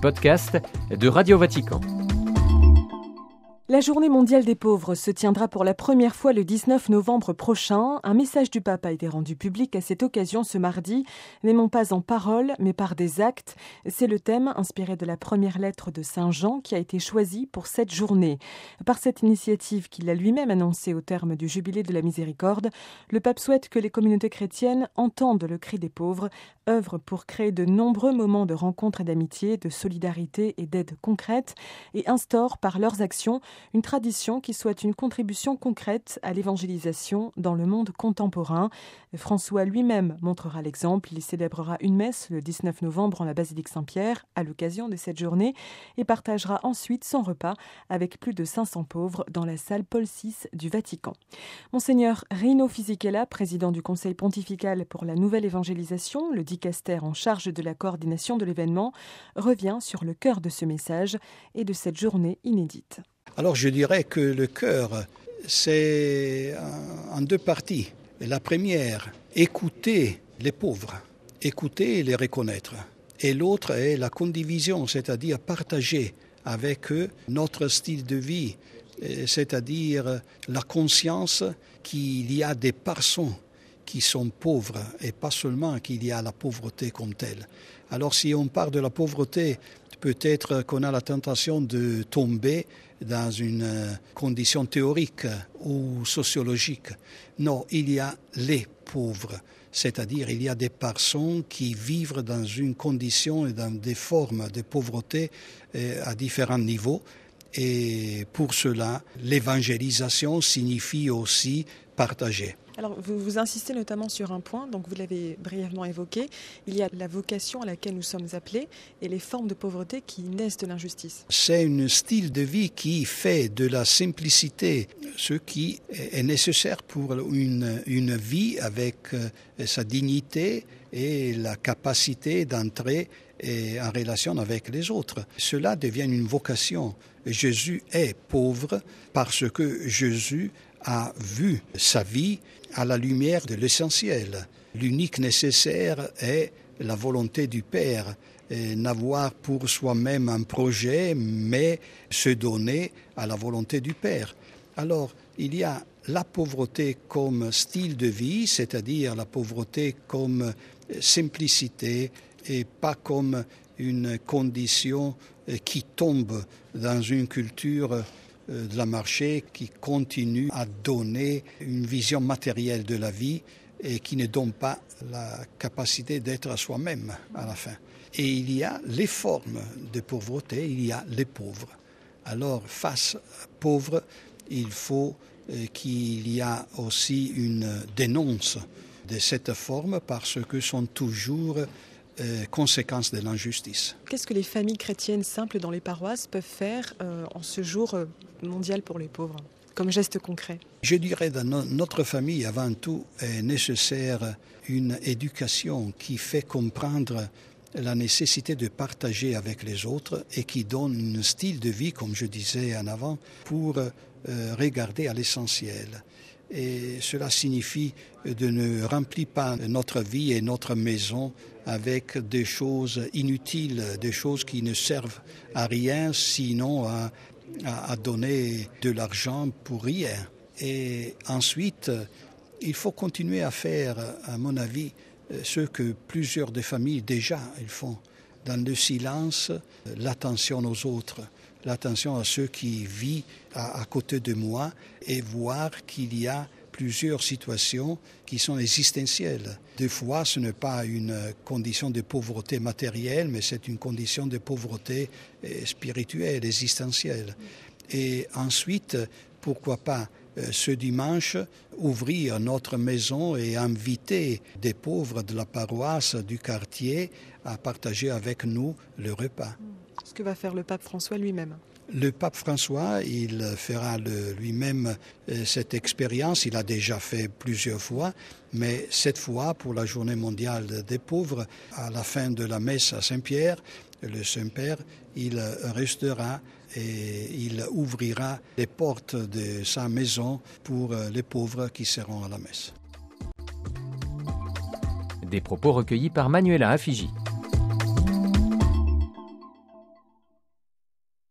podcasts de Radio Vatican. La Journée mondiale des pauvres se tiendra pour la première fois le 19 novembre prochain. Un message du pape a été rendu public à cette occasion ce mardi. N'aimons pas en parole, mais par des actes. C'est le thème inspiré de la première lettre de Saint Jean qui a été choisi pour cette journée. Par cette initiative qu'il a lui-même annoncée au terme du Jubilé de la Miséricorde, le pape souhaite que les communautés chrétiennes entendent le cri des pauvres, œuvrent pour créer de nombreux moments de rencontre et d'amitié, de solidarité et d'aide concrète et instaurent par leurs actions une tradition qui soit une contribution concrète à l'évangélisation dans le monde contemporain. François lui-même montrera l'exemple. Il célébrera une messe le 19 novembre en la basilique Saint-Pierre à l'occasion de cette journée et partagera ensuite son repas avec plus de 500 pauvres dans la salle Paul VI du Vatican. Monseigneur Rino Fisichella, président du Conseil pontifical pour la nouvelle évangélisation, le dicaster en charge de la coordination de l'événement, revient sur le cœur de ce message et de cette journée inédite. Alors je dirais que le cœur, c'est en deux parties. La première, écouter les pauvres, écouter et les reconnaître. Et l'autre est la condivision, c'est-à-dire partager avec eux notre style de vie, c'est-à-dire la conscience qu'il y a des personnes qui sont pauvres et pas seulement qu'il y a la pauvreté comme telle. Alors si on parle de la pauvreté, peut-être qu'on a la tentation de tomber dans une condition théorique ou sociologique. Non, il y a les pauvres, c'est-à-dire il y a des personnes qui vivent dans une condition et dans des formes de pauvreté à différents niveaux. Et pour cela, l'évangélisation signifie aussi partager. Alors, vous insistez notamment sur un point, donc vous l'avez brièvement évoqué. Il y a la vocation à laquelle nous sommes appelés et les formes de pauvreté qui naissent de l'injustice. C'est un style de vie qui fait de la simplicité ce qui est nécessaire pour une vie avec sa dignité et la capacité d'entrer en relation avec les autres. Cela devient une vocation. Jésus est pauvre parce que Jésus a vu sa vie à la lumière de l'essentiel. L'unique nécessaire est la volonté du Père, n'avoir pour soi-même un projet, mais se donner à la volonté du Père. Alors, il y a la pauvreté comme style de vie, c'est-à-dire la pauvreté comme simplicité et pas comme une condition qui tombe dans une culture de la marché qui continue à donner une vision matérielle de la vie et qui ne donne pas la capacité d'être à soi-même à la fin. Et il y a les formes de pauvreté, il y a les pauvres. Alors, face aux pauvres, il faut qu'il y a aussi une dénonce de cette forme parce que sont toujours conséquences de l'injustice. Qu'est-ce que les familles chrétiennes simples dans les paroisses peuvent faire en ce jour mondial pour les pauvres, comme geste concret? Je dirais dans notre famille, avant tout, est nécessaire une éducation qui fait comprendre la nécessité de partager avec les autres et qui donne un style de vie, comme je disais en avant, pour regarder à l'essentiel. Et cela signifie de ne remplir pas notre vie et notre maison avec des choses inutiles, des choses qui ne servent à rien, sinon à donner de l'argent pour rien. Et ensuite, il faut continuer à faire, à mon avis, ce que plusieurs des familles déjà ils font. Dans le silence, l'attention aux autres, l'attention à ceux qui vivent à côté de moi et voir qu'il y a plusieurs situations qui sont existentielles. Des fois, ce n'est pas une condition de pauvreté matérielle, mais c'est une condition de pauvreté spirituelle, existentielle. Et ensuite, pourquoi pas, ce dimanche, ouvrir notre maison et inviter des pauvres de la paroisse, du quartier, à partager avec nous le repas. Ce que va faire le pape François lui-même. Le pape François, il fera lui-même cette expérience. Il a déjà fait plusieurs fois, mais cette fois, pour la Journée mondiale des pauvres, à la fin de la messe à Saint-Pierre, le Saint-Père, il restera et il ouvrira les portes de sa maison pour les pauvres qui seront à la messe. Des propos recueillis par Manuela Afigi.